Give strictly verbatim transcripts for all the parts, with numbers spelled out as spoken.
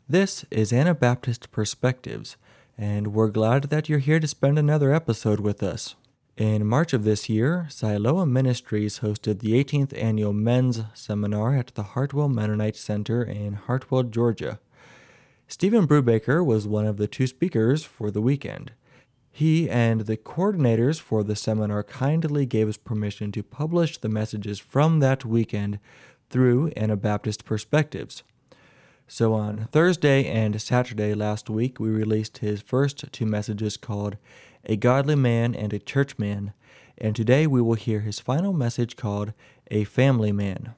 This is Anabaptist Perspectives, and we're glad that you're here to spend another episode with us. In March of this year, Siloam Ministries hosted the eighteenth Annual Men's Seminar at the Hartwell Mennonite Center in Hartwell, Georgia. Stephen Brubaker was one of the two speakers for the weekend. He and the coordinators for the seminar kindly gave us permission to publish the messages from that weekend through Anabaptist Perspectives. So on Thursday and Saturday last week, we released his first two messages called A Godly Man and a Church Man, and today we will hear his final message called A Family Man.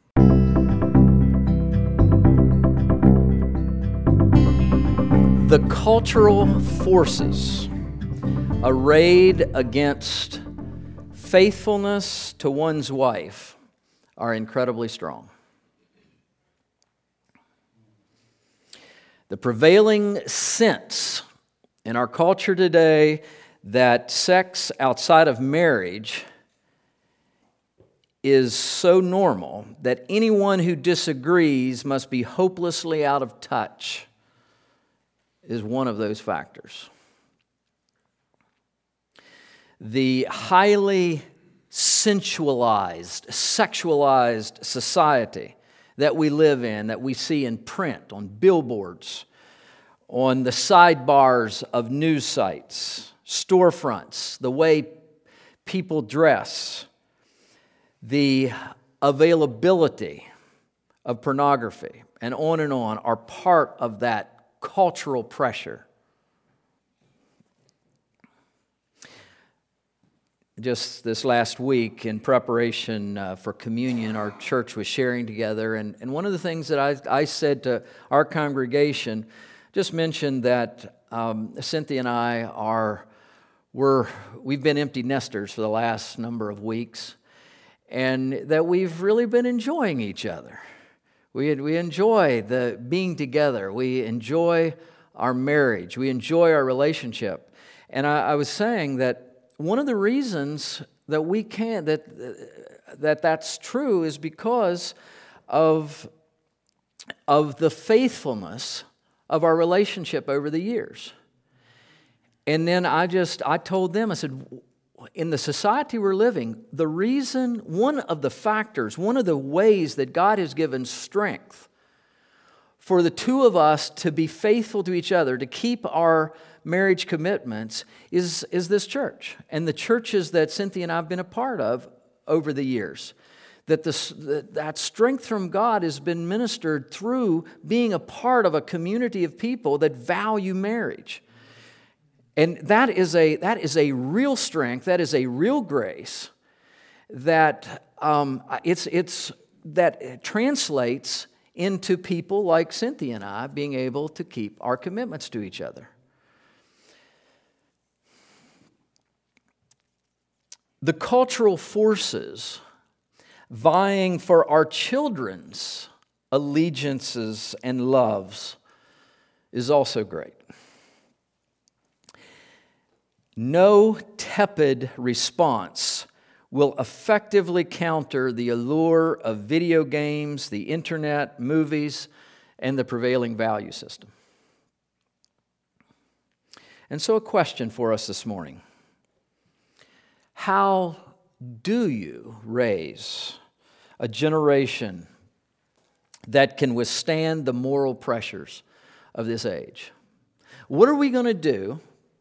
The cultural forces arrayed against faithfulness to one's wife are incredibly strong. The prevailing sense in our culture today that sex outside of marriage is so normal that anyone who disagrees must be hopelessly out of touch is one of those factors. The highly sensualized, sexualized society that we live in, that we see in print, on billboards, on the sidebars of news sites, storefronts, the way people dress, the availability of pornography, and on and on are part of that cultural pressure. Just this last week, in preparation uh, for communion, our church was sharing together, and, and one of the things that I, I said to our congregation, just mentioned that um, Cynthia and I are, we're, we've been empty nesters for the last number of weeks, and that we've really been enjoying each other. We, we enjoy the being together. We enjoy our marriage. We enjoy our relationship. And I, I was saying that one of the reasons that we can that that that's true is because of of the faithfulness of our relationship over the years. And then I just I told them, I said, in the society we're living, the reason, one of the factors, one of the ways that God has given strength for the two of us to be faithful to each other, to keep our marriage commitments, is, is this church. And the churches that Cynthia and I have been a part of over the years. That, the, that strength from God has been ministered through being a part of a community of people that value marriage. And that is a, that is a real strength, that is a real grace that um, it's, it's, that translates into people like Cynthia and I being able to keep our commitments to each other. The cultural forces vying for our children's allegiances and loves is also great. No tepid response will effectively counter the allure of video games, the internet, movies, and the prevailing value system. And so a question for us this morning. How do you raise a generation that can withstand the moral pressures of this age? What are we going to do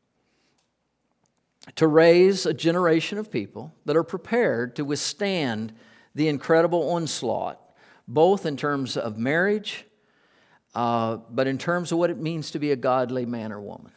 to raise a generation of people that are prepared to withstand the incredible onslaught, both in terms of marriage, uh, but in terms of what it means to be a godly man or woman?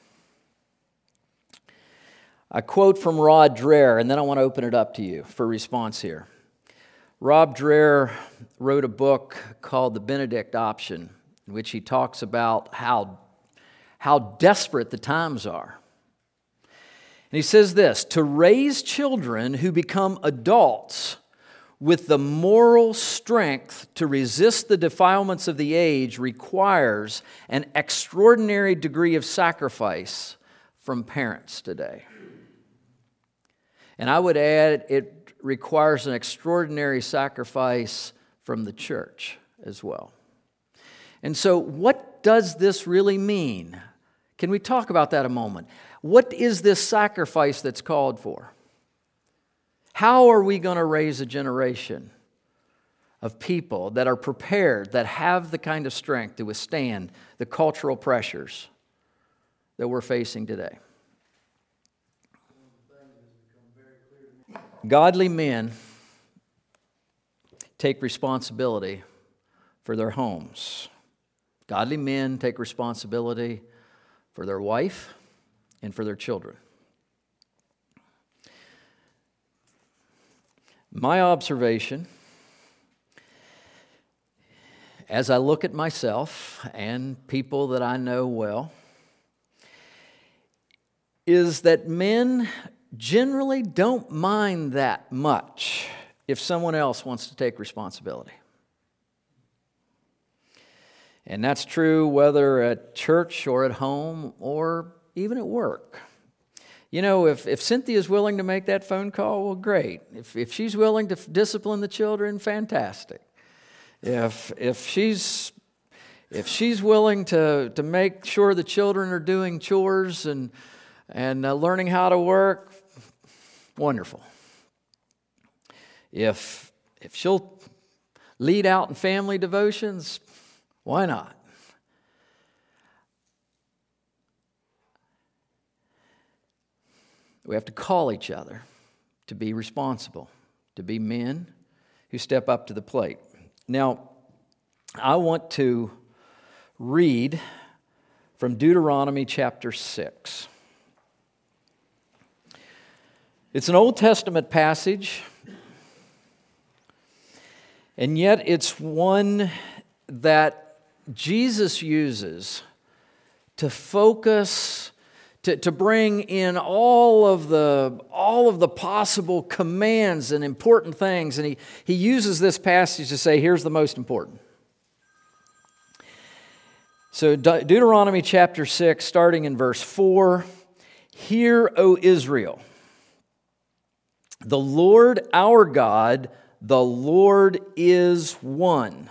I quote from Rod Dreher, and then I want to open it up to you for response here. Rob Dreher wrote a book called The Benedict Option, in which he talks about how, how desperate the times are. And he says this: to raise children who become adults with the moral strength to resist the defilements of the age requires an extraordinary degree of sacrifice from parents today. And I would add, it requires an extraordinary sacrifice from the church as well. And so what does this really mean? Can we talk about that a moment? What is this sacrifice that's called for? How are we going to raise a generation of people that are prepared, that have the kind of strength to withstand the cultural pressures that we're facing today? Godly men take responsibility for their homes. Godly men take responsibility for their wife and for their children. My observation, as I look at myself and people that I know well, is that men generally don't mind that much if someone else wants to take responsibility. And that's true whether at church or at home or even at work. You know, if, if Cynthia's willing to make that phone call, well, great. If, if she's willing to discipline the children, fantastic. If, if she's if she's willing to, to make sure the children are doing chores and, and uh, learning how to work, wonderful. If, if she'll lead out in family devotions, why not? We have to call each other to be responsible, to be men who step up to the plate. Now, I want to read from Deuteronomy chapter six. It's an Old Testament passage, and yet it's one that Jesus uses to focus, to, to bring in all of the all of the possible commands and important things. And he, he uses this passage to say, here's the most important. So De- Deuteronomy chapter six, starting in verse four, "Hear, O Israel, the Lord our God, the Lord is one."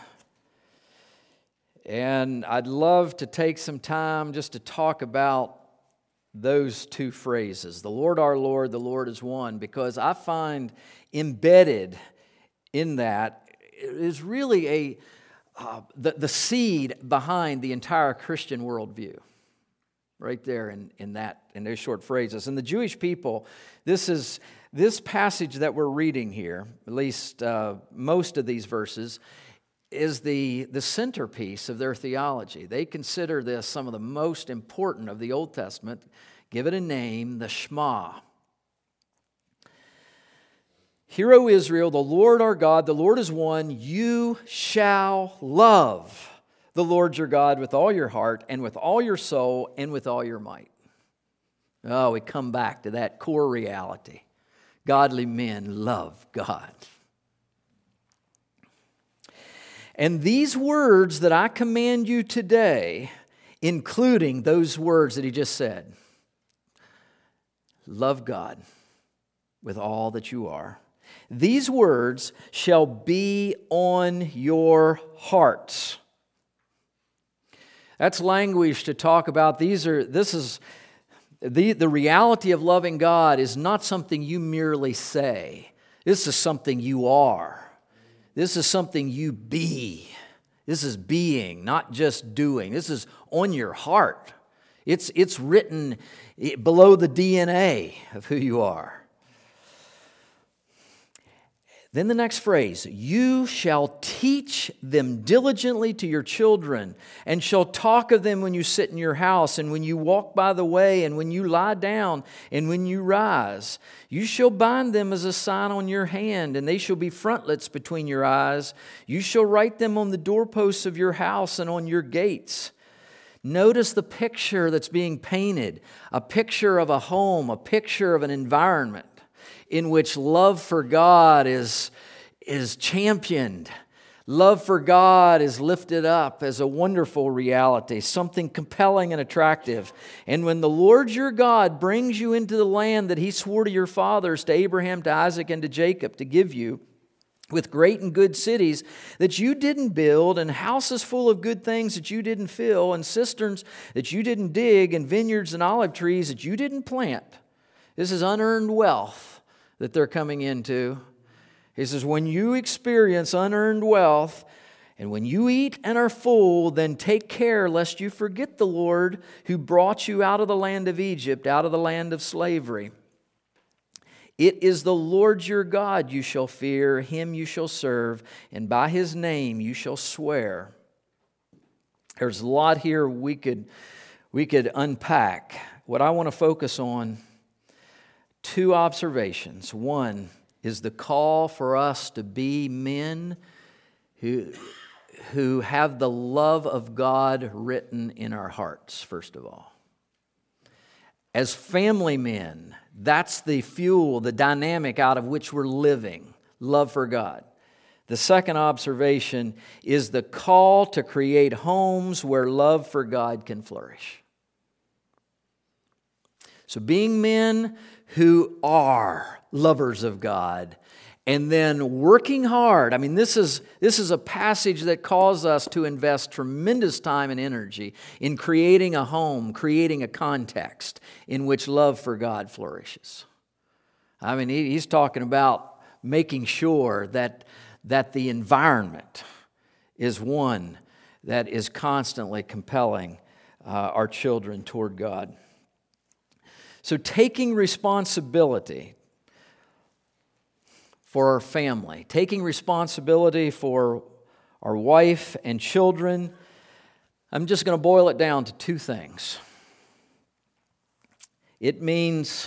And I'd love to take some time just to talk about those two phrases, the Lord our Lord, the Lord is one, because I find embedded in that is really a uh, the, the seed behind the entire Christian worldview. Right there in, in that in those short phrases. And the Jewish people, this is this passage that we're reading here, at least uh, most of these verses, is the, the centerpiece of their theology. They consider this some of the most important of the Old Testament. Give it a name, the Shema. "Hear, O Israel, the Lord our God, the Lord is one. You shall love the Lord your God with all your heart and with all your soul and with all your might." Oh, we come back to that core reality. Godly men love God. "And these words that I command you today," including those words that he just said, love God with all that you are, "these words shall be on your hearts." That's language to talk about. These are, this is, the, the reality of loving God is not something you merely say. This is something you are. This is something you be. This is being, not just doing. This is on your heart. It's, it's written below the D N A of who you are. Then the next phrase, "You shall teach them diligently to your children, and shall talk of them when you sit in your house, and when you walk by the way, and when you lie down, and when you rise. You shall bind them as a sign on your hand, and they shall be frontlets between your eyes. You shall write them on the doorposts of your house and on your gates." Notice the picture that's being painted, a picture of a home, a picture of an environment in which love for God is, is championed. Love for God is lifted up as a wonderful reality, something compelling and attractive. "And when the Lord your God brings you into the land that He swore to your fathers, to Abraham, to Isaac, and to Jacob, to give you, with great and good cities that you didn't build, and houses full of good things that you didn't fill, and cisterns that you didn't dig, and vineyards and olive trees that you didn't plant. This is unearned wealth that they're coming into. He says, when you experience unearned wealth, and when you eat and are full, then take care lest you forget the Lord who brought you out of the land of Egypt, out of the land of slavery. It is the Lord your God you shall fear, Him you shall serve, and by His name you shall swear. There's a lot here we could, we could unpack. What I want to focus on, two observations. One is the call for us to be men who, who have the love of God written in our hearts, first of all. As family men, that's the fuel, the dynamic out of which we're living, love for God. The second observation is the call to create homes where love for God can flourish. So being men who are lovers of God, and then working hard. I mean, this is, this is a passage that calls us to invest tremendous time and energy in creating a home, creating a context in which love for God flourishes. I mean, he, he's talking about making sure that, that the environment is one that is constantly compelling uh, our children toward God. So taking responsibility for our family, taking responsibility for our wife and children, I'm just going to boil it down to two things. It means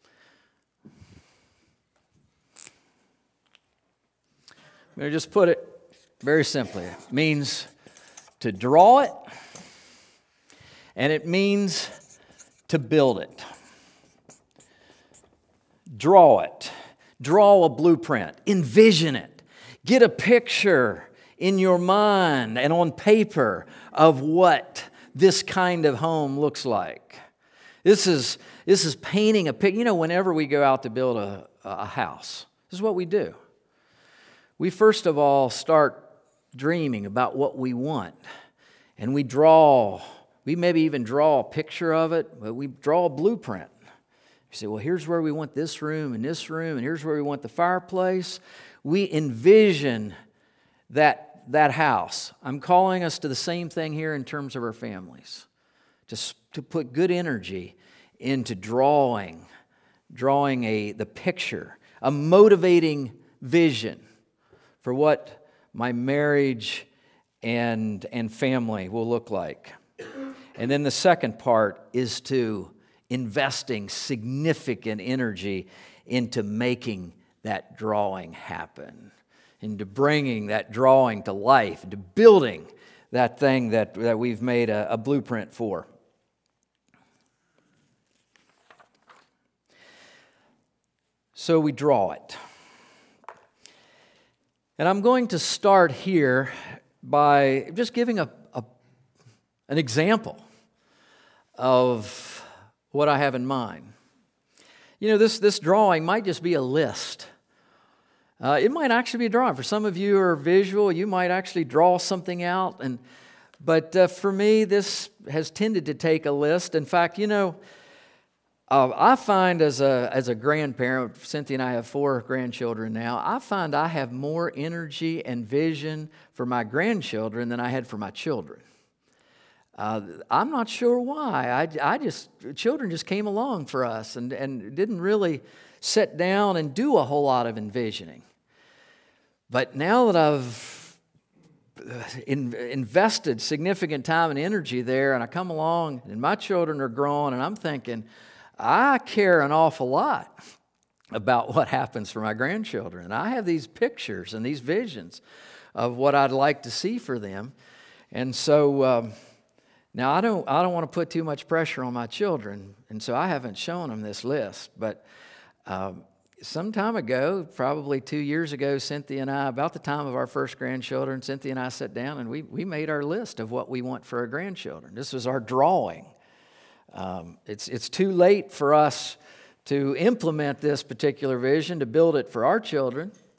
I'm going to just put it very simply. It means to draw it, and it means to build it. Draw it. Draw a blueprint. Envision it. Get a picture in your mind and on paper of what this kind of home looks like. This is, this is painting a picture. You know, whenever we go out to build a, a house, this is what we do. We first of all start dreaming about what we want. And we draw, we maybe even draw a picture of it, but we draw a blueprint. You say, well, here's where we want this room and this room, and here's where we want the fireplace. We envision that, that house. I'm calling us to the same thing here in terms of our families. Just to put good energy into drawing, drawing a the picture, a motivating vision for what my marriage and, and family will look like. And then the second part is to investing significant energy into making that drawing happen, into bringing that drawing to life, into building that thing that, that we've made a, a blueprint for. So we draw it. And I'm going to start here by just giving a, a an example of what I have in mind. You know, this, this drawing might just be a list. Uh, it might actually be a drawing. For some of you who are visual, you might actually draw something out. And But uh, for me, this has tended to take a list. In fact, you know, uh, I find as a, as a grandparent, Cynthia and I have four grandchildren now, I find I have more energy and vision for my grandchildren than I had for my children. Uh, I'm not sure why. I, I just, children just came along for us and, and didn't really sit down and do a whole lot of envisioning. But now that I've in, invested significant time and energy there, and I come along and my children are grown, and I'm thinking, I care an awful lot about what happens for my grandchildren. I have these pictures and these visions of what I'd like to see for them. And so... Um, Now, I don't I don't want to put too much pressure on my children, and so I haven't shown them this list. But um, some time ago, probably two years ago, Cynthia and I, about the time of our first grandchildren, Cynthia and I sat down and we, we made our list of what we want for our grandchildren. This was our drawing. Um, it's, it's too late for us to implement this particular vision, to build it for our children.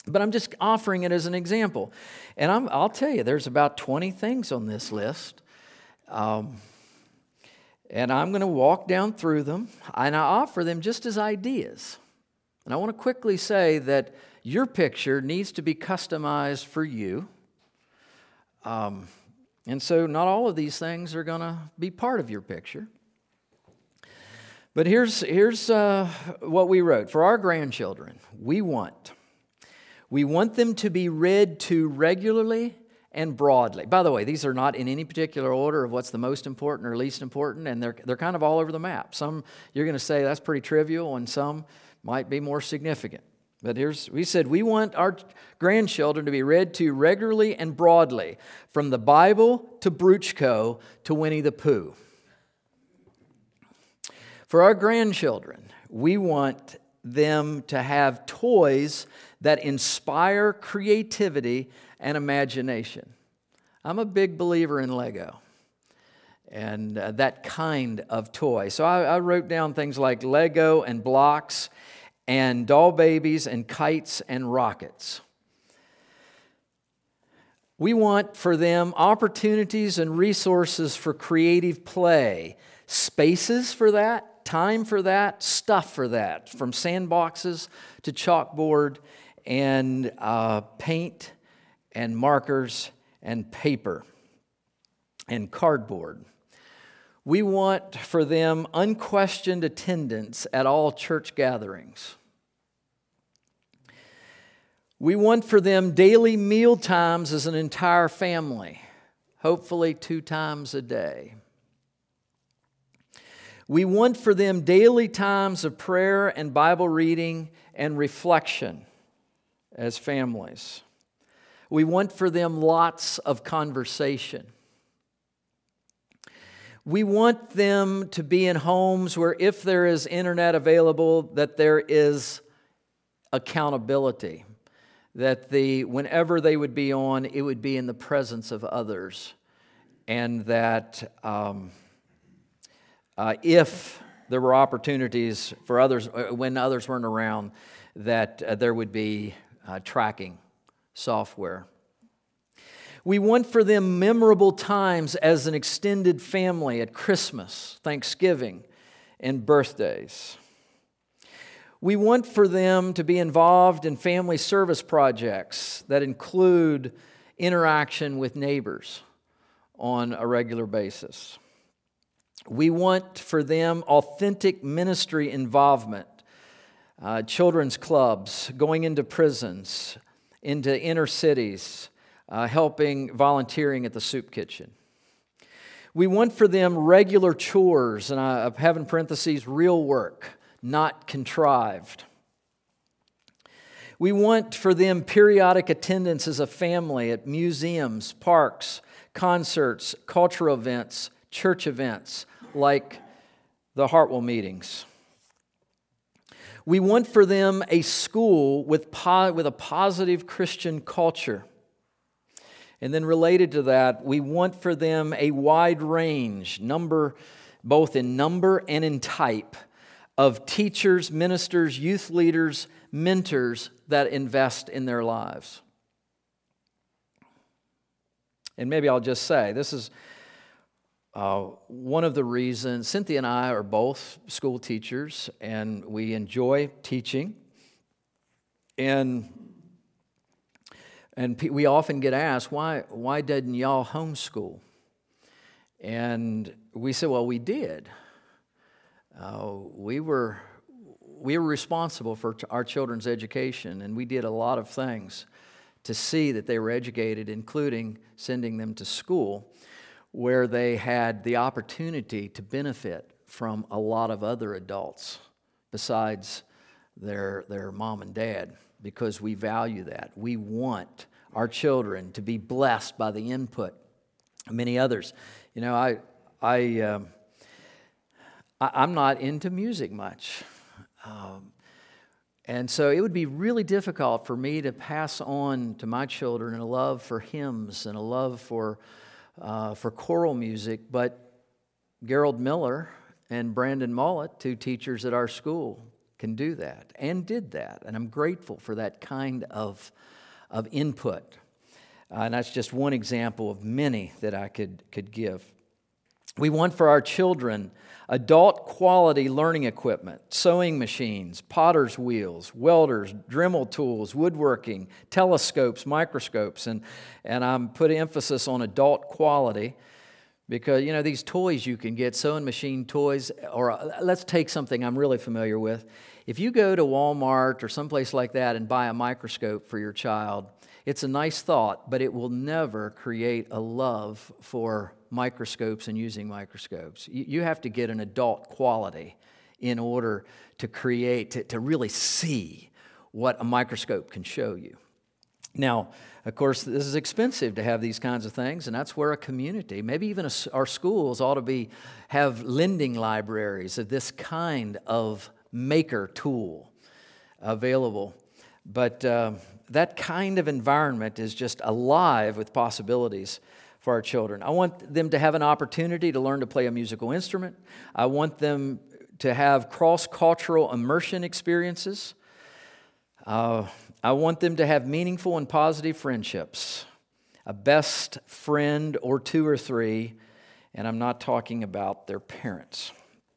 But I'm just offering it as an example. And I'm, I'll tell you, there's about twenty things on this list. Um, and I'm going to walk down through them, and I offer them just as ideas. And I want to quickly say that your picture needs to be customized for you. Um, and so not all of these things are going to be part of your picture. But here's, here's uh, what we wrote. For our grandchildren, we want... We want them to be read to regularly and broadly. By the way, these are not in any particular order of what's the most important or least important, and they're, they're kind of all over the map. Some you're going to say that's pretty trivial, and some might be more significant. But here's, we said we want our grandchildren to be read to regularly and broadly, from the Bible to Bruchko to Winnie the Pooh. For our grandchildren, we want them to have toys that inspire creativity and imagination. I'm a big believer in Lego and uh, that kind of toy. So I, I wrote down things like Lego and blocks and doll babies and kites and rockets. We want for them opportunities and resources for creative play, spaces for that, time for that, stuff for that, from sandboxes to chalkboard and uh, paint and markers and paper and cardboard. We want for them unquestioned attendance at all church gatherings. We want for them daily meal times as an entire family, hopefully two times a day. We want for them daily times of prayer and Bible reading and reflection as families. We want for them lots of conversation. We want them to be in homes where, if there is internet available, that there is accountability. That the whenever they would be on, it would be in the presence of others. And that um, uh, if there were opportunities for others, when others weren't around, that uh, there would be Uh, tracking software. We want for them memorable times as an extended family at Christmas, Thanksgiving, and birthdays. We want for them to be involved in family service projects that include interaction with neighbors on a regular basis. We want for them authentic ministry involvement. Uh, children's clubs, going into prisons, into inner cities, uh, helping, volunteering at the soup kitchen. We want for them regular chores, and I have in parentheses, real work, not contrived. We want for them periodic attendance as a family at museums, parks, concerts, cultural events, church events, like the Hartwell meetings. We want for them a school with, po- with a positive Christian culture. And then related to that, we want for them a wide range, number, both in number and in type, of teachers, ministers, youth leaders, mentors that invest in their lives. And maybe I'll just say, this is Uh, one of the reasons, Cynthia and I are both school teachers, and we enjoy teaching. And and we often get asked, why, why didn't y'all homeschool? And we said, well, we did. Uh, we were we were responsible for our children's education, and we did a lot of things to see that they were educated, including sending them to school, where they had the opportunity to benefit from a lot of other adults besides their, their mom and dad, because we value that. We want our children to be blessed by the input of many others. You know, I, I, um, I, I'm not into music much. Um, and so it would be really difficult for me to pass on to my children a love for hymns and a love for Uh, for choral music, but Gerald Miller and Brandon Mullet, two teachers at our school, can do that and did that. And I'm grateful for that kind of, of input. Uh, and that's just one example of many that I could, could give. We want for our children adult quality learning equipment, sewing machines, potter's wheels, welders, Dremel tools, woodworking, telescopes, microscopes. And, and I'm putting emphasis on adult quality because, you know, these toys you can get, sewing machine toys, or uh, let's take something I'm really familiar with. If you go to Walmart or someplace like that and buy a microscope for your child, it's a nice thought, but it will never create a love for microscopes and using microscopes. You have to get an adult quality in order to create, to, to really see what a microscope can show you. Now, of course, this is expensive to have these kinds of things, and that's where a community, maybe even a, our schools ought to be have lending libraries of this kind of maker tool available. But uh, that kind of environment is just alive with possibilities for our children. I want them to have an opportunity to learn to play a musical instrument. I want them to have cross-cultural immersion experiences. Uh, I want them to have meaningful and positive friendships, a best friend or two or three, and I'm not talking about their parents.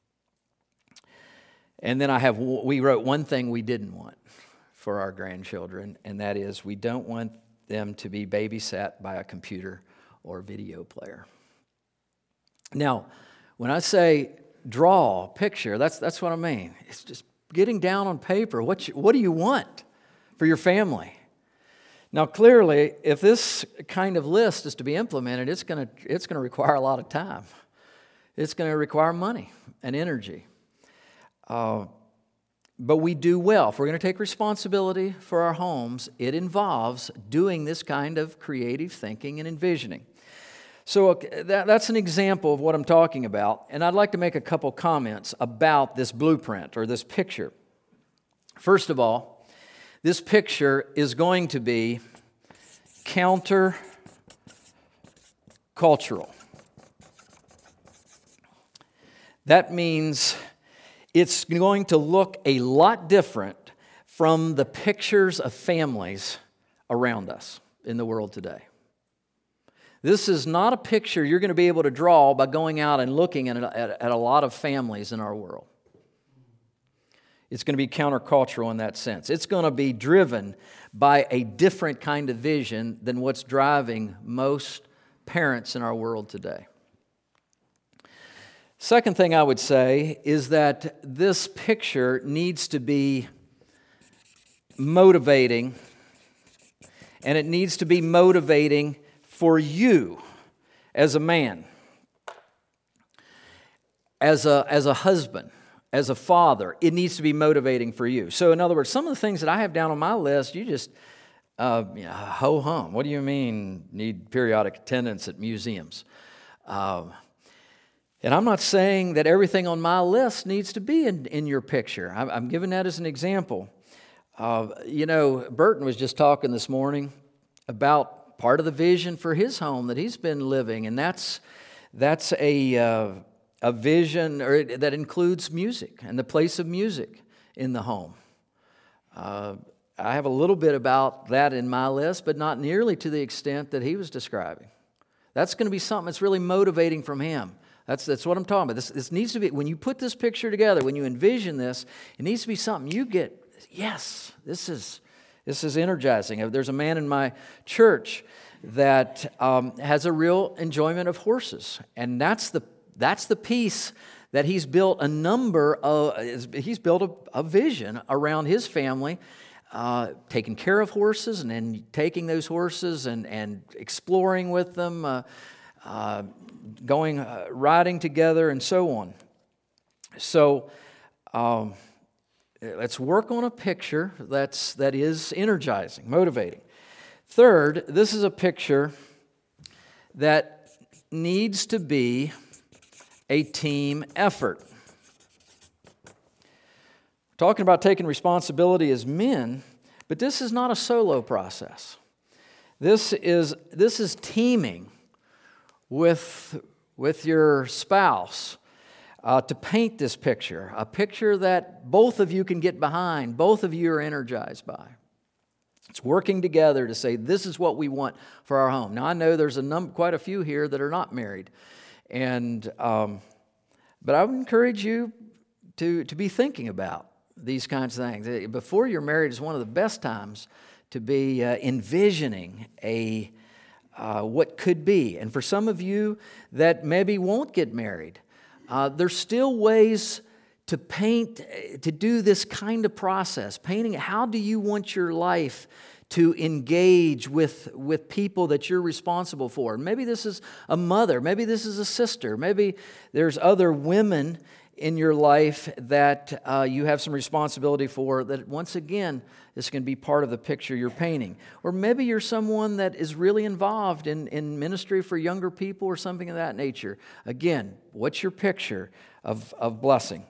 And then I have, we wrote one thing we didn't want for our grandchildren, and that is we don't want them to be babysat by a computer or video player. Now, when I say draw, picture, that's that's what I mean. It's just getting down on paper. What you, what do you want for your family? Now, clearly, if this kind of list is to be implemented, it's going to it's going to require a lot of time. It's going to require money and energy. Uh, But we do well. If we're going to take responsibility for our homes, it involves doing this kind of creative thinking and envisioning. So that, that's an example of what I'm talking about. And I'd like to make a couple comments about this blueprint or this picture. First of all, this picture is going to be counter-cultural. That means it's going to look a lot different from the pictures of families around us in the world today. This is not a picture you're going to be able to draw by going out and looking at, at, at a lot of families in our world. It's going to be countercultural in that sense. It's going to be driven by a different kind of vision than what's driving most parents in our world today. Second thing I would say is that this picture needs to be motivating, and it needs to be motivating for you as a man, as a, as a husband, as a father. It needs to be motivating for you. So in other words, some of the things that I have down on my list, you just, uh, you know, ho-hum. What do you mean need periodic attendance at museums? Uh, And I'm not saying that everything on my list needs to be in, in your picture. I'm, I'm giving that as an example. Uh, you know, Burton was just talking this morning about part of the vision for his home that he's been living, and that's that's a uh, a vision or it, that includes music and the place of music in the home. Uh, I have a little bit about that in my list, but not nearly to the extent that he was describing. That's going to be something that's really motivating from him. That's that's what I'm talking about. This, this needs to be, when you put this picture together, when you envision this, it needs to be something you get, yes, this is this is energizing. There's a man in my church that um, has a real enjoyment of horses, and that's the that's the piece that he's built a number of, he's built a, a vision around his family, uh, taking care of horses and then taking those horses and, and exploring with them, uh, uh, going uh, riding together and so on. So um, let's work on a picture that's that is energizing, motivating. Third, this is a picture that needs to be a team effort. We're talking about taking responsibility as men, but this is not a solo process. This is this is teaming with with your spouse. uh, to paint this picture, a picture that both of you can get behind, both of you are energized by. It's working together to say, this is what we want for our home. Now, I know there's a num- quite a few here that are not married, and um, but I would encourage you to, to be thinking about these kinds of things. Before you're married is one of the best times to be uh, envisioning a uh, what could be. And for some of you that maybe won't get married, uh, there's still ways to paint, to do this kind of process. Painting, how do you want your life to engage with, with people that you're responsible for? Maybe this is a mother, maybe this is a sister, maybe there's other women in your life that uh, you have some responsibility for, that once again, this can be part of the picture you're painting. Or maybe you're someone that is really involved in, in ministry for younger people or something of that nature. Again, what's your picture of, of blessing?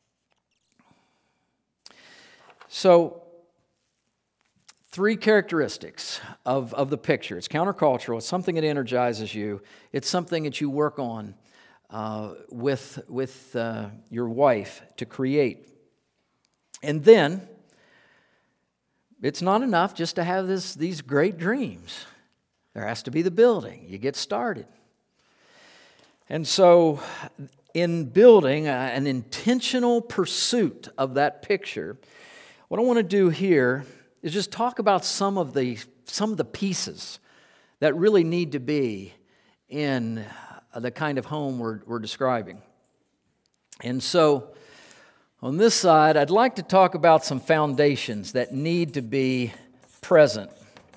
So, three characteristics of, of the picture. It's countercultural. It's something that energizes you. It's something that you work on uh, with, with uh, your wife to create. And then, it's not enough just to have this, these great dreams. There has to be the building. You get started. And so, in building uh, an intentional pursuit of that picture, what I want to do here is just talk about some of the some of the pieces that really need to be in the kind of home we're, we're describing. And so, on this side, I'd like to talk about some foundations that need to be present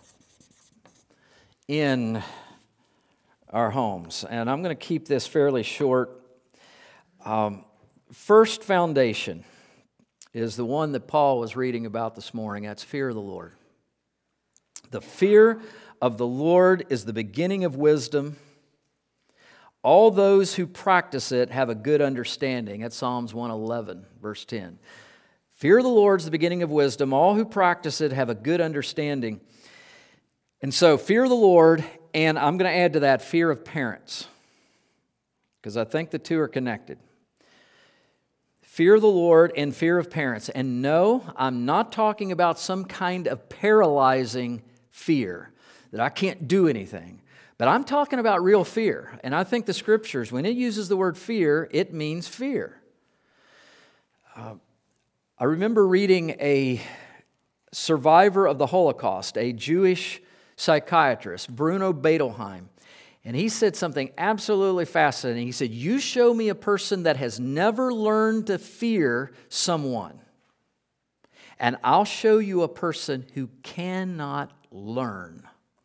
in our homes. And I'm going to keep this fairly short. Um, first foundation is the one that Paul was reading about this morning. That's fear of the Lord. The fear of the Lord is the beginning of wisdom. All those who practice it have a good understanding. That's Psalms one eleven, verse ten. Fear of the Lord is the beginning of wisdom. All who practice it have a good understanding. And so, fear of the Lord, and I'm going to add to that fear of parents, because I think the two are connected. Fear of the Lord and fear of parents. And no, I'm not talking about some kind of paralyzing fear, that I can't do anything. But I'm talking about real fear. And I think the Scriptures, when it uses the word fear, it means fear. Uh, I remember reading a survivor of the Holocaust, a Jewish psychiatrist, Bruno Bettelheim. And he said something absolutely fascinating. He said, you show me a person that has never learned to fear someone, and I'll show you a person who cannot learn.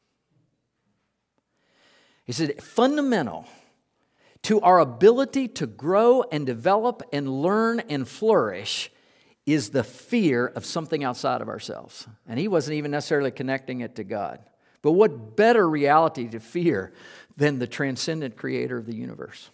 He said, fundamental to our ability to grow and develop and learn and flourish is the fear of something outside of ourselves. And he wasn't even necessarily connecting it to God. But what better reality to fear than the transcendent creator of the universe?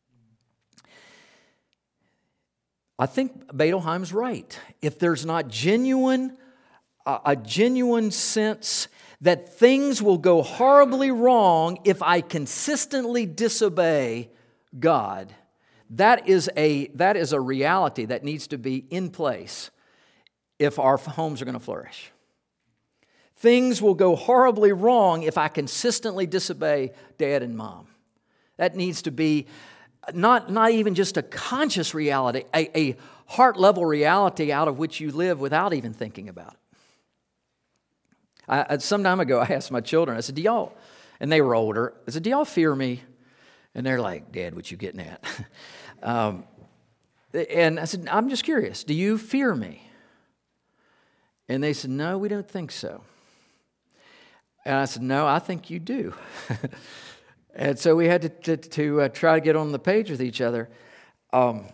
I think Bettelheim's right. If there's not genuine, uh, a genuine sense that things will go horribly wrong if I consistently disobey God, that is a, that is a reality that needs to be in place if our homes are going to flourish. Things will go horribly wrong if I consistently disobey dad and mom. That needs to be not, not even just a conscious reality, a, a heart-level reality out of which you live without even thinking about it. I, some time ago, I asked my children, I said, do y'all, and they were older, I said, do y'all fear me? And they're like, Dad, what you getting at? um, and I said, I'm just curious, do you fear me? And they said, no, we don't think so. And I said, no, I think you do. And so we had to, to, to uh, try to get on the page with each other. Um,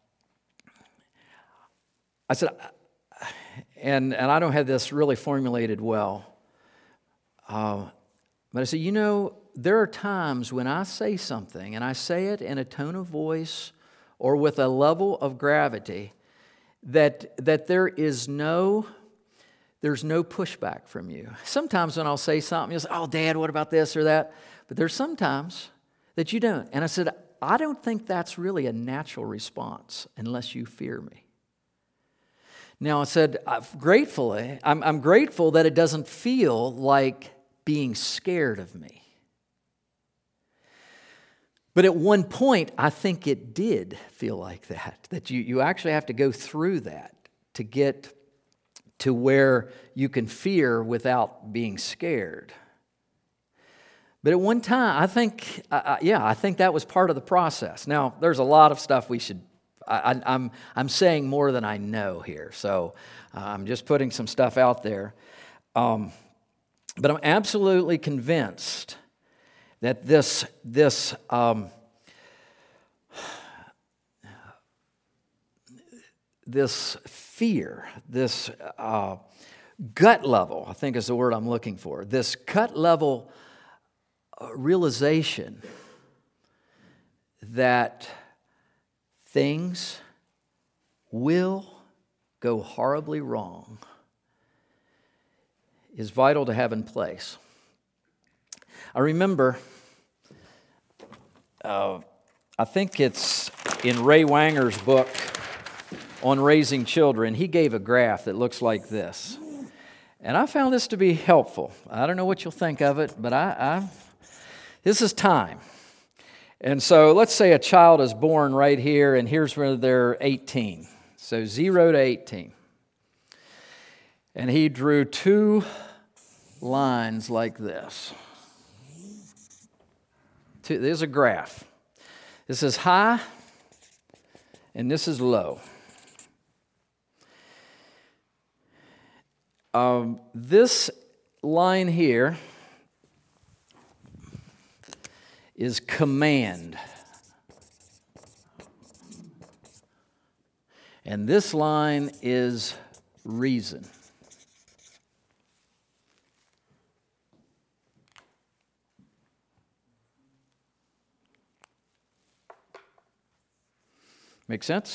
I said, and, and I don't have this really formulated well, uh, but I said, you know, there are times when I say something, and I say it in a tone of voice or with a level of gravity, that, that there is no... There's no pushback from you. Sometimes when I'll say something, you'll say, oh, Dad, what about this or that? But there's sometimes that you don't. And I said, I don't think that's really a natural response unless you fear me. Now, I said, gratefully, I'm, I'm grateful that it doesn't feel like being scared of me. But at one point, I think it did feel like that, that you, you actually have to go through that to get to where you can fear without being scared. But at one time, I think, uh, yeah, I think that was part of the process. Now, there's a lot of stuff we should, I, I, I'm, I'm saying more than I know here, so uh, I'm just putting some stuff out there. Um, but I'm absolutely convinced that this, this um, this fear, this uh, gut level, I think is the word I'm looking for, this gut level realization that things will go horribly wrong is vital to have in place. I remember, uh, I think it's in Ray Wanger's book on raising children, he gave a graph that looks like this. And I found this to be helpful. I don't know what you'll think of it, but I, I this is time. And so let's say a child is born right here, and here's where they're eighteen. So zero to eighteen. And he drew two lines like this. Two, there's a graph. This is high, and this is low. Um, this line here is command. And this line is reason. Make sense?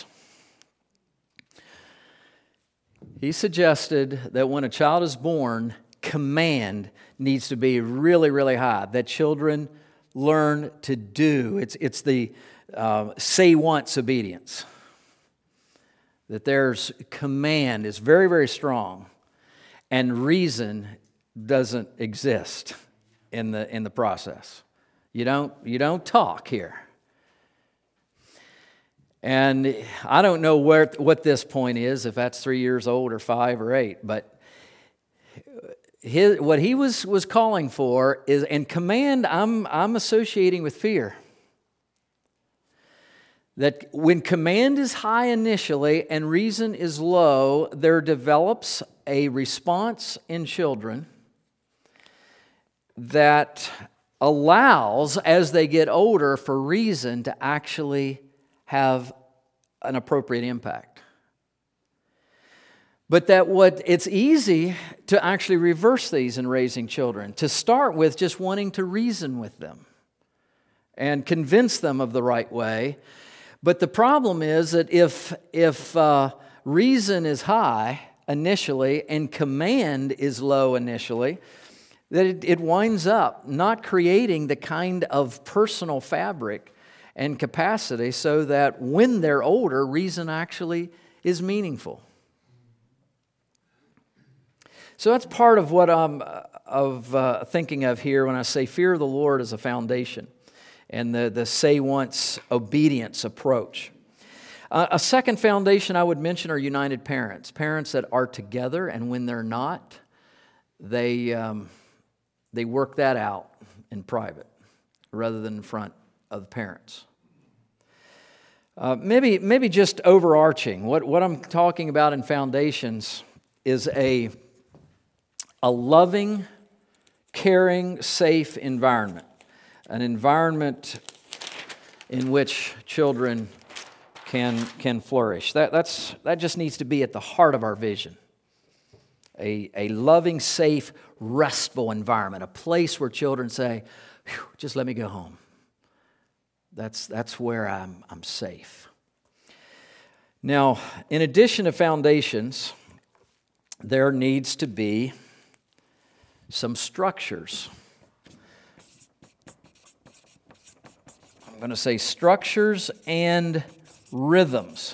He suggested that when a child is born, command needs to be really, really high, that children learn to do. It's, it's the uh, say once obedience. That there's command is very, very strong, and reason doesn't exist in the, in the process. You don't, you don't talk here. And I don't know where what this point is, if that's three years old or five or eight, but his, what he was, was calling for is, and command I'm, I'm associating with fear. That when command is high initially and reason is low, there develops a response in children that allows, as they get older, for reason to actually have an appropriate impact. But that what it's easy to actually reverse these in raising children, to start with just wanting to reason with them and convince them of the right way. But the problem is that if, if uh, reason is high initially and command is low initially, that it, it winds up not creating the kind of personal fabric and capacity so that when they're older, reason actually is meaningful. So that's part of what I'm of uh, thinking of here when I say fear of the Lord as a foundation and the, the say once obedience approach. Uh, a second foundation I would mention are united parents. Parents that are together, and when they're not, they, um, they work that out in private rather than in front of the parents. Uh, maybe, maybe just overarching, what, what I'm talking about in foundations is a, a loving, caring, safe environment. An environment in which children can, can flourish. That, that's, that just needs to be at the heart of our vision. A, a loving, safe, restful environment. A place where children say, just let me go home. That's, that's where I'm, I'm safe. Now, in addition to foundations, there needs to be some structures. I'm going to say structures and rhythms.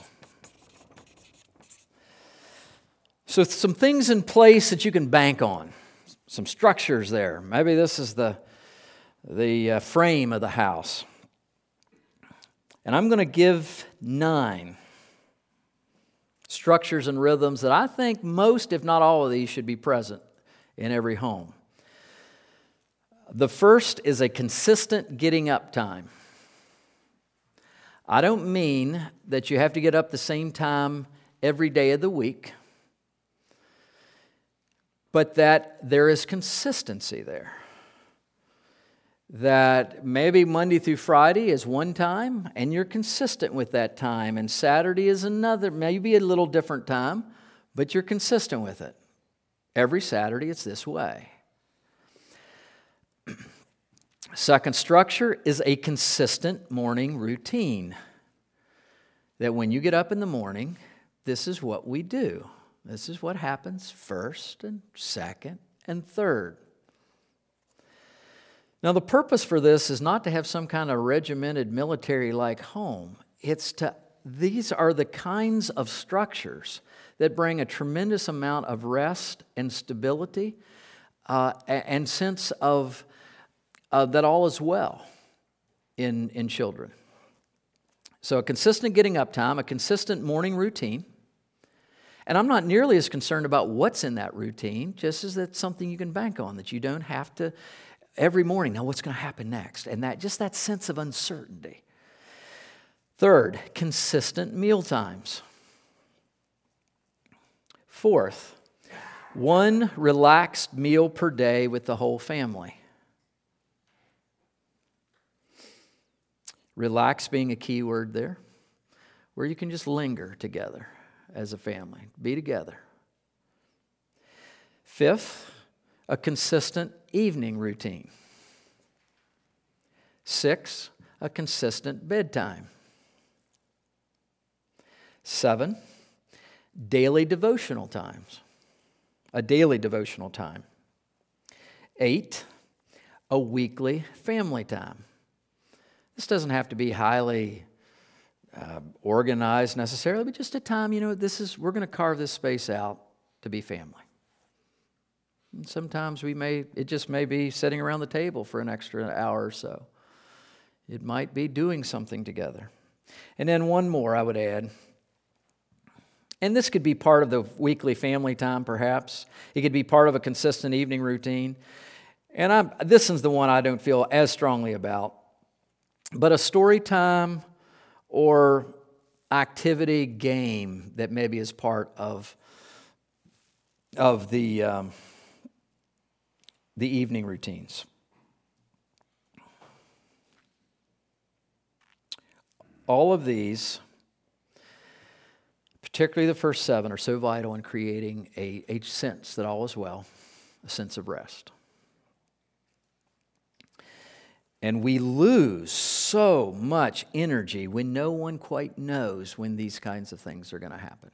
So some things in place that you can bank on. Some structures there. Maybe this is the, the uh, frame of the house. And I'm going to give nine structures and rhythms that I think most, if not all of these, should be present in every home. The first is a consistent getting up time. I don't mean that you have to get up the same time every day of the week, but that there is consistency there. That maybe Monday through Friday is one time, and you're consistent with that time, and Saturday is another, maybe a little different time, but you're consistent with it. Every Saturday it's this way. Second structure is a consistent morning routine. That when you get up in the morning, this is what we do. This is what happens first and second and third. Now, the purpose for this is not to have some kind of regimented military-like home. It's to, these are the kinds of structures that bring a tremendous amount of rest and stability uh, and sense of uh, that all is well in, in children. So a consistent getting up time, a consistent morning routine. And I'm not nearly as concerned about what's in that routine, just as that's something you can bank on, that you don't have to every morning know what's going to happen next. And that just that sense of uncertainty. Third, consistent meal times. Fourth, one relaxed meal per day with the whole family. Relax being a key word there, where you can just linger together as a family, be together. Fifth, a consistent evening routine. Six, a consistent bedtime. Seven, daily devotional times. A daily devotional time. Eight, a weekly family time. This doesn't have to be highly uh, organized necessarily, but just a time, you know, this is we're going to carve this space out to be family. And sometimes we may, it just may be sitting around the table for an extra hour or so. It might be doing something together. And then one more I would add. And this could be part of the weekly family time, perhaps. It could be part of a consistent evening routine. And I'm, this is the one I don't feel as strongly about. But a story time or activity game that maybe is part of, of the, um, the evening routines. All of these, particularly the first seven, are so vital in creating a, a sense that all is well, a sense of rest. And we lose so much energy when no one quite knows when these kinds of things are going to happen.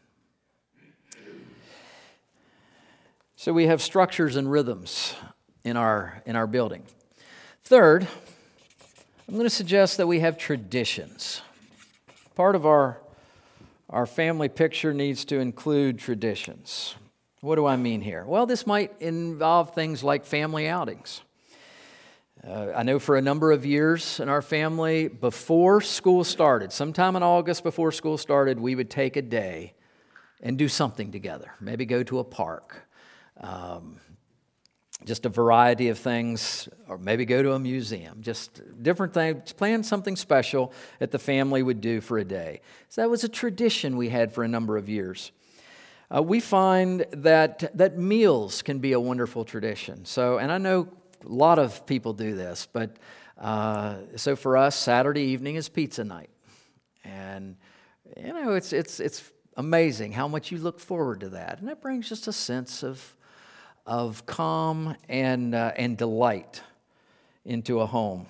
So we have structures and rhythms in our, in our building. Third, I'm going to suggest that we have traditions. Part of our, our family picture needs to include traditions. What do I mean here? Well, this might involve things like family outings. Uh, I know for a number of years in our family, before school started, sometime in August before school started, we would take a day and do something together. Maybe go to a park, um, just a variety of things, or maybe go to a museum, just different things, plan something special that the family would do for a day. So that was a tradition we had for a number of years. Uh, we find that that meals can be a wonderful tradition. So, and I know a lot of people do this, but uh, so for us, Saturday evening is pizza night, and you know it's it's it's amazing how much you look forward to that, and that brings just a sense of of calm and uh, and delight into a home.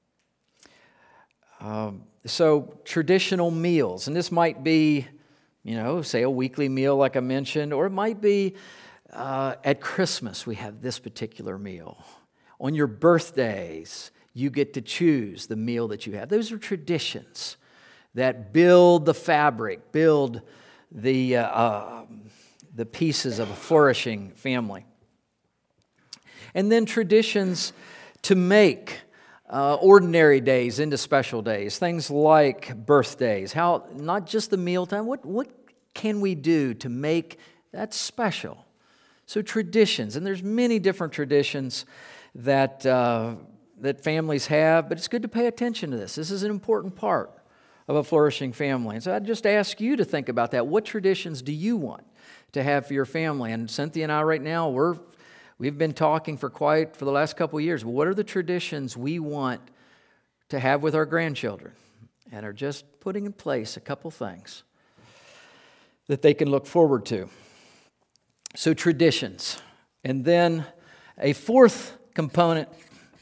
Um, so traditional meals, and this might be, you know, say a weekly meal like I mentioned, or it might be uh, at Christmas we have this particular meal. On your birthdays, you get to choose the meal that you have. Those are traditions that build the fabric, build the, uh, uh, the pieces of a flourishing family. And then traditions to make uh, ordinary days into special days, things like birthdays. How not just the mealtime. What what can we do to make that special? So traditions, and there's many different traditions that uh, that families have, but it's good to pay attention to this. This is an important part of a flourishing family. And so I'd just ask you to think about that. What traditions do you want to have for your family? And Cynthia and I right now, we're We've been talking for quite, for the last couple of years. What are the traditions we want to have with our grandchildren? And are just putting in place a couple things that they can look forward to. So traditions. And then a fourth component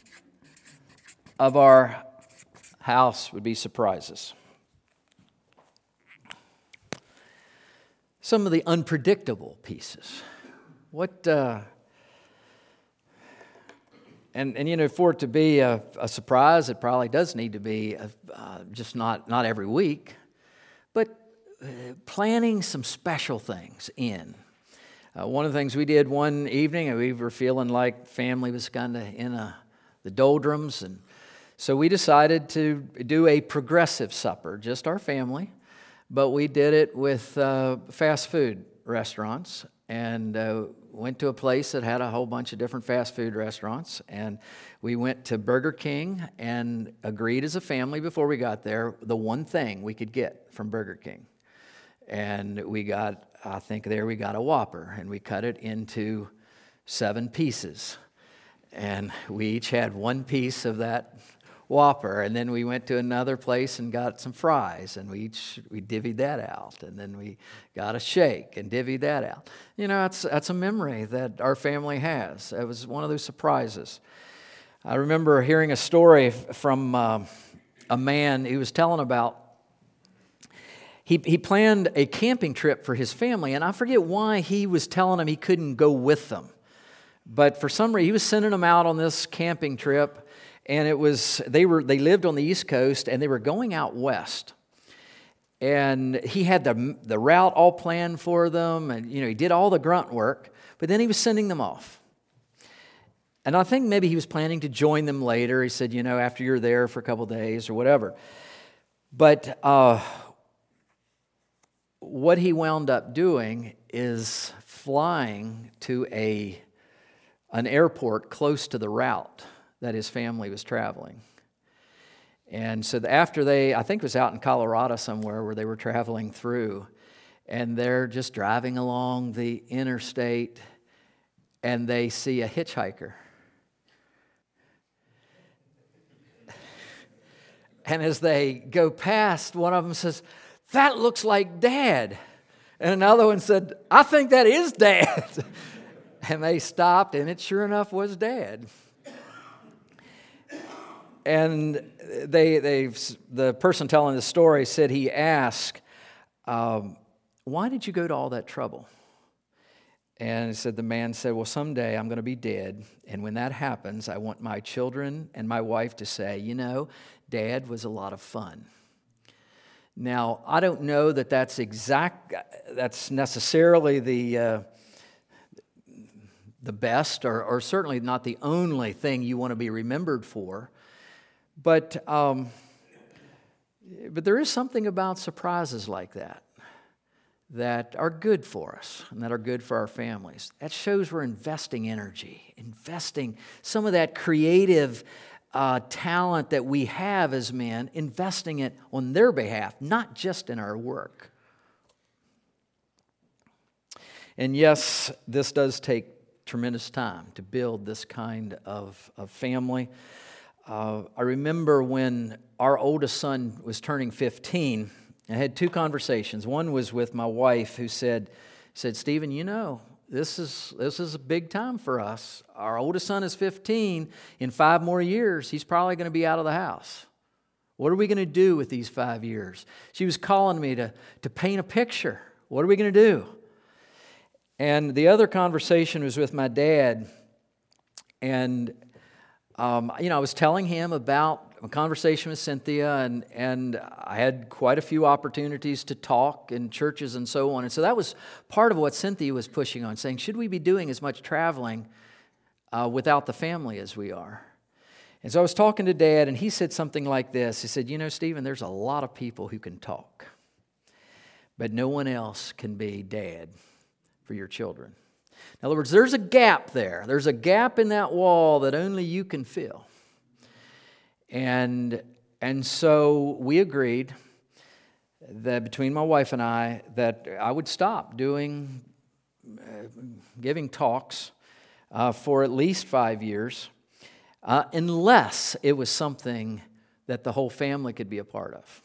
of our house would be surprises. Some of the unpredictable pieces. What... Uh, And, and you know, for it to be a, a surprise, it probably does need to be a, uh, just not, not every week, but uh, planning some special things in. Uh, one of the things we did one evening, we were feeling like family was kind of in a, the doldrums, and so we decided to do a progressive supper, just our family, but we did it with uh, fast food restaurants, and uh, went to a place that had a whole bunch of different fast food restaurants, and we went to Burger King and agreed as a family before we got there the one thing we could get from Burger King. And we got, I think there we got a Whopper, and we cut it into seven pieces. And we each had one piece of that Whopper, and then we went to another place and got some fries, and we each we divvied that out, and then we got a shake and divvied that out. You know, that's that's a memory that our family has. It was one of those surprises. I remember hearing a story from uh, a man who was telling about he he planned a camping trip for his family, and I forget why he was telling them he couldn't go with them, but for some reason he was sending them out on this camping trip. And it was, they were, they lived on the East Coast, and they were going out west. And he had the, the route all planned for them, and, you know, he did all the grunt work, but then he was sending them off. And I think maybe he was planning to join them later. He said, you know, after you're there for a couple of days or whatever. But uh, what he wound up doing is flying to a an airport close to the route that his family was traveling. And so after they, I think it was out in Colorado somewhere where they were traveling through, and they're just driving along the interstate, and they see a hitchhiker. And as they go past, one of them says, "That looks like Dad." And another one said, "I think that is Dad." And they stopped, and it sure enough was Dad. And they, they, the person telling the story said he asked, um, "Why did you go to all that trouble?" And he said, the man said, "Well, someday I'm going to be dead, and when that happens, I want my children and my wife to say, you know, Dad was a lot of fun." Now, I don't know that that's exact, that's necessarily the uh, the best, or, or certainly not the only thing you want to be remembered for. But um, but there is something about surprises like that that are good for us and that are good for our families. That shows we're investing energy, investing some of that creative uh, talent that we have as men, investing it on their behalf, not just in our work. And yes, this does take tremendous time to build this kind of, of family. Uh, I remember when our oldest son was turning fifteen, I had two conversations. One was with my wife, who said, said, "Stephen, you know, this is this is a big time for us. Our oldest son is fifteen. In five more years, he's probably going to be out of the house. What are we going to do with these five years?" She was calling me to, to paint a picture. What are we going to do? And the other conversation was with my dad, and um, you know, I was telling him about a conversation with Cynthia, and, and I had quite a few opportunities to talk in churches and so on. And so that was part of what Cynthia was pushing on, saying, should we be doing as much traveling uh, without the family as we are? And so I was talking to Dad, and he said something like this. He said, you know, Stephen, there's a lot of people who can talk, but no one else can be dad for your children. In other words, there's a gap there. There's a gap in that wall that only you can fill. And, and so we agreed that between my wife and I that I would stop doing, uh, giving talks uh, for at least five years, uh, unless it was something that the whole family could be a part of.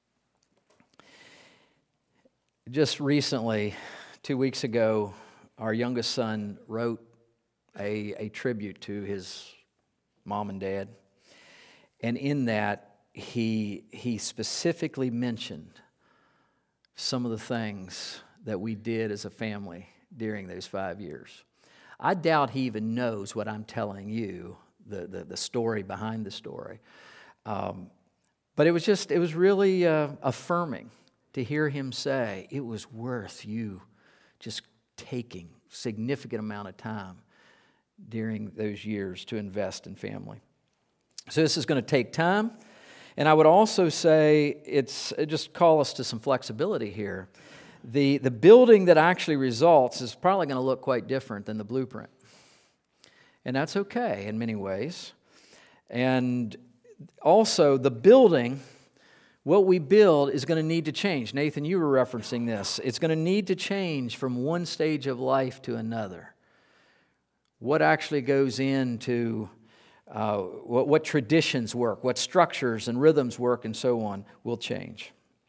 Just recently, two weeks ago, our youngest son wrote a, a tribute to his mom and dad. And in that, he, he specifically mentioned some of the things that we did as a family during those five years. I doubt he even knows what I'm telling you, the, the, the story behind the story. Um, but it was just, it was really uh, affirming to hear him say, it was worth you just taking significant amount of time during those years to invest in family. So this is going to take time. And I would also say, it's just call us to some flexibility here. The, the building that actually results is probably going to look quite different than the blueprint. And that's okay in many ways. And also the building, what we build is going to need to change. Nathan, you were referencing this. It's going to need to change from one stage of life to another. What actually goes into uh, what, what traditions work, what structures and rhythms work, and so on, will change.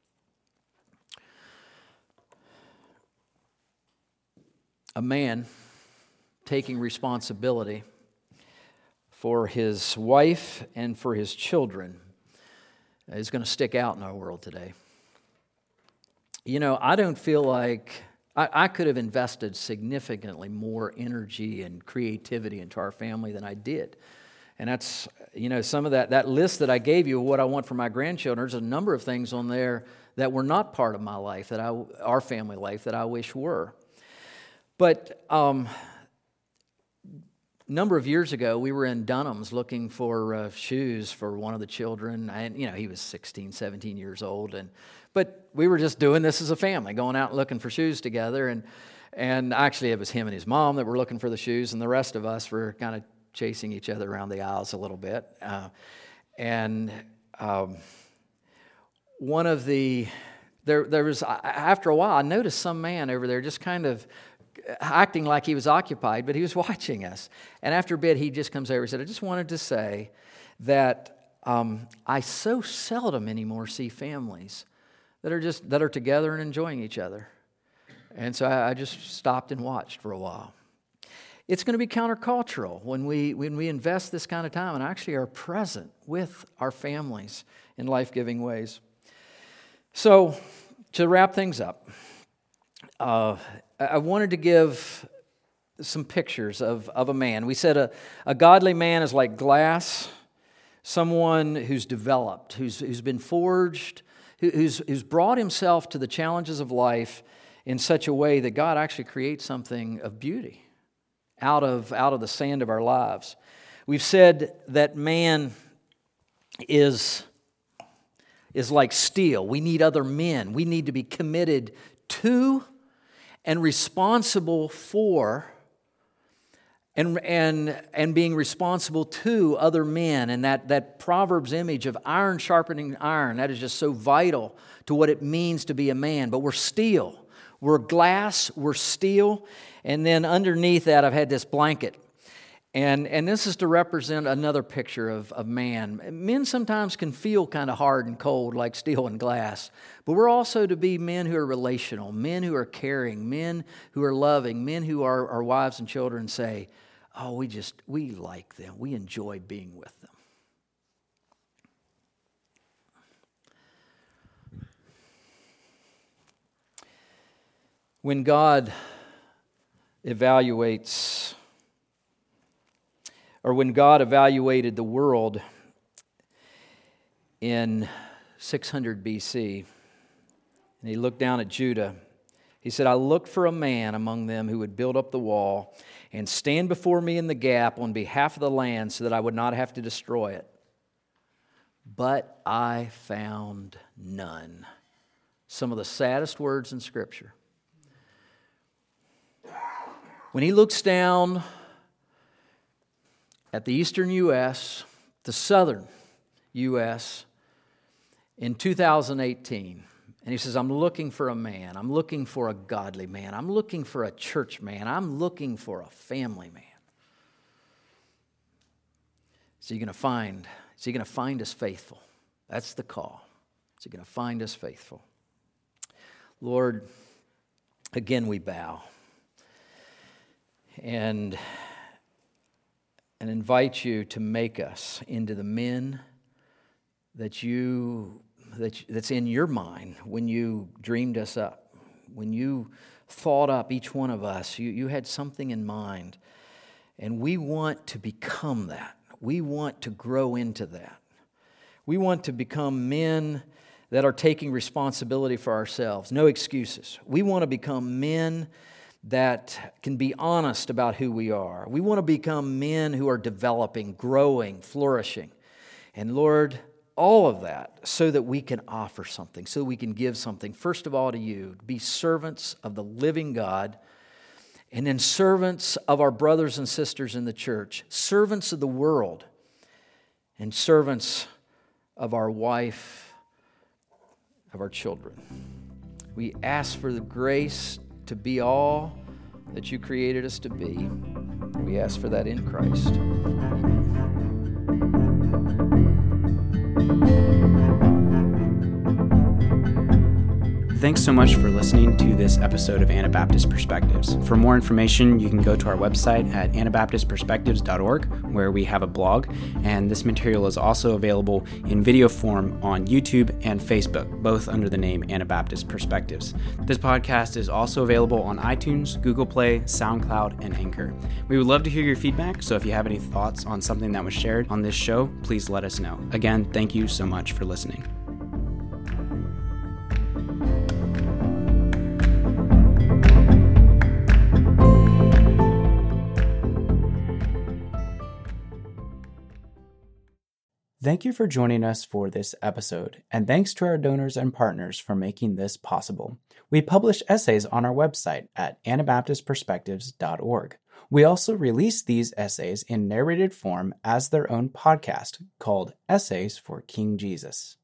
A man taking responsibility for his wife and for his children is going to stick out in our world today. You know, I don't feel like I, I could have invested significantly more energy and creativity into our family than I did. And that's, you know, some of that, that list that I gave you of what I want for my grandchildren, there's a number of things on there that were not part of my life, that I, our family life, that I wish were. But um, a number of years ago, we were in Dunham's looking for uh, shoes for one of the children. And, you know, he was sixteen, seventeen years old. And But we were just doing this as a family, going out and looking for shoes together. And, and actually, it was him and his mom that were looking for the shoes, and the rest of us were kind of chasing each other around the aisles a little bit. Uh, and um, one of the, there, there was, after a while, I noticed some man over there just kind of acting like he was occupied, but he was watching us. And after a bit, he just comes over and said, I just wanted to say that um, I so seldom anymore see families that are just, that are together and enjoying each other. And so I, I just stopped and watched for a while. It's going to be countercultural when we when we invest this kind of time and actually are present with our families in life-giving ways. So, to wrap things up, uh, I wanted to give some pictures of, of a man. We said a, a godly man is like glass, someone who's developed, who's who's been forged, who, who's who's brought himself to the challenges of life in such a way that God actually creates something of beauty out of, out of the sand of our lives. We've said that man is, is like steel. We need other men. We need to be committed to and responsible for and, and, and being responsible to other men. And that, that Proverbs image of iron sharpening iron, that is just so vital to what it means to be a man. But we're steel. We're glass, we're steel, and then underneath that I've had this blanket. And, and this is to represent another picture of, of man. Men sometimes can feel kind of hard and cold like steel and glass, but we're also to be men who are relational, men who are caring, men who are loving, men who are our wives and children say, oh, we just, we like them, we enjoy being with them. When God evaluates or when God evaluated the world in six hundred B C, and he looked down at Judah, he said, I looked for a man among them who would build up the wall and stand before me in the gap on behalf of the land so that I would not have to destroy it. But I found none. Some of the saddest words in Scripture. When he looks down at the eastern U S, the southern U S, in two thousand eighteen, and he says, I'm looking for a man. I'm looking for a godly man. I'm looking for a church man. I'm looking for a family man. Is he going to find, is he going to find us faithful? That's the call. Is he going to find us faithful? Lord, again we bow and, and invite you to make us into the men that you that that's in your mind when you dreamed us up, when you thought up each one of us. You, you had something in mind, and we want to become that. We want to grow into that. We want to become men that are taking responsibility for ourselves. No excuses. We want to become men that can be honest about who we are. We want to become men who are developing, growing, flourishing. And Lord, all of that so that we can offer something, so we can give something, first of all to you, be servants of the living God, and then servants of our brothers and sisters in the church, servants of the world, and servants of our wife, of our children. We ask for the grace to be all that you created us to be. We ask for that in Christ. Amen. Thanks so much for listening to this episode of Anabaptist Perspectives. For more information, you can go to our website at anabaptist perspectives dot org, where we have a blog, and this material is also available in video form on YouTube and Facebook, both under the name Anabaptist Perspectives. This podcast is also available on iTunes, Google Play, SoundCloud, and Anchor. We would love to hear your feedback, so if you have any thoughts on something that was shared on this show, please let us know. Again, thank you so much for listening. Thank you for joining us for this episode, and thanks to our donors and partners for making this possible. We publish essays on our website at anabaptist perspectives dot org. We also release these essays in narrated form as their own podcast called Essays for King Jesus.